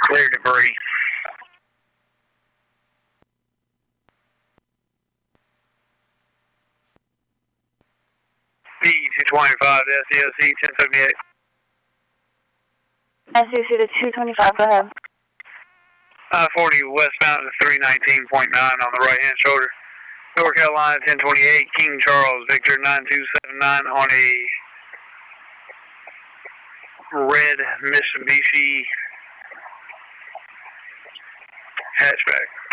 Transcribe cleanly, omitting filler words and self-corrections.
Clear debris. P225 to SCOC 1078. SCOC to 225, go ahead. I-40 westbound to 319.9 on the right hand shoulder. North Carolina 1028, King Charles, Victor 9279 on a red Mitsubishi hatchback.